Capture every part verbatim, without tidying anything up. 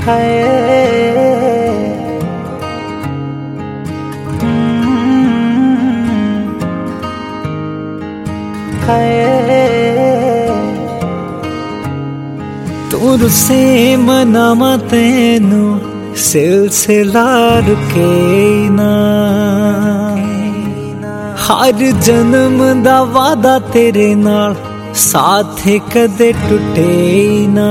हाय तू रुसे मनावा तेनू सिलसिला रुके ना, हर जन्म दा वादा तेरे नाल साथ कदे टुटे ना।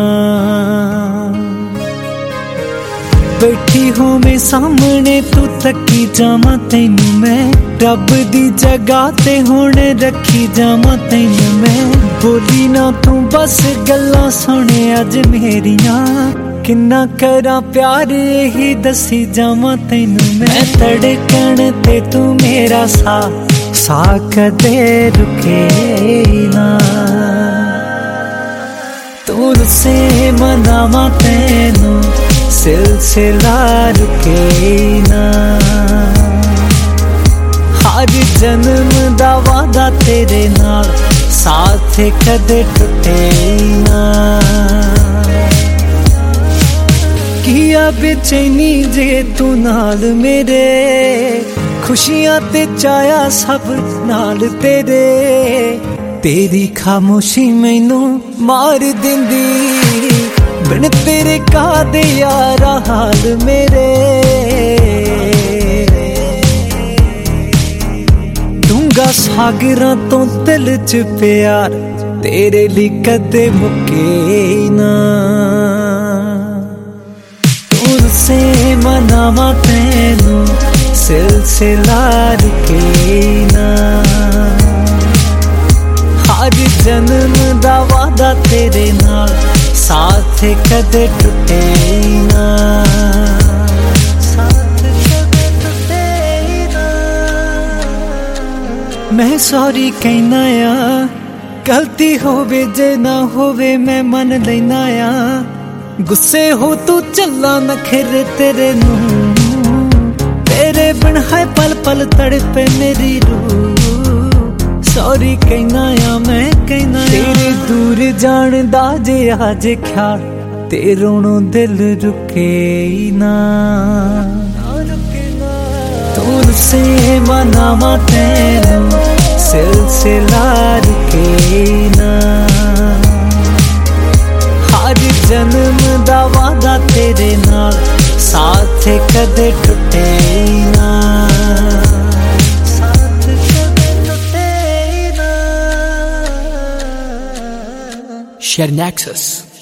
बैठी हो मैं सामने तू तकी जावा तैनू मैं, रब दी जगह ते हुण रखी जावा तैनू मैं। बोली ना तू बस गल्लां सुने अज मेरियां, किन्ना करा प्यार यही दसी जावा तैनू मैं। धड़कन ते तू मेरा सा सा कदे रुके ना, तू रुसे मनावा तैनू सिलसिला रुके ना। हर जन्म दा वादा तेरे नाल साथ कदे टुटे ना। किया बेचैनी जे तू नाल मेरे, खुशियां ते चाया सब नाल तेरे। तेरी खामोशी मैनू मार दिंदी, बिन तेरे का दे यारा हाल मेरे। दूंगा सागरां तो दिल च प्यार, तेरे लिए कदे मुके ना। तुरसे मनावा तैनू सिलसिला रुके ना, हर जन्म दा वादा तेरे नाल साथ कदे टुटे ना। साथ कदे टुटे ना। मैं सॉरी कहना आ, गलती होवे जे ना होवे मैं मन लेना आ। गुस्से हो तू चला नखरे तेरे नू, तेरे बिन है पल पल तड़पे मेरी रूह। सॉरी कहना आ मैं कहना, तेरे दूर जान दा जे आज ख्याल, ते रोणों दिल रुके ना। तू से मनावा तैनू सिलसिला रुके ना। हर जन्म दा वादा तेरे नाल साथ कदे टुटे ना। Share Nexus.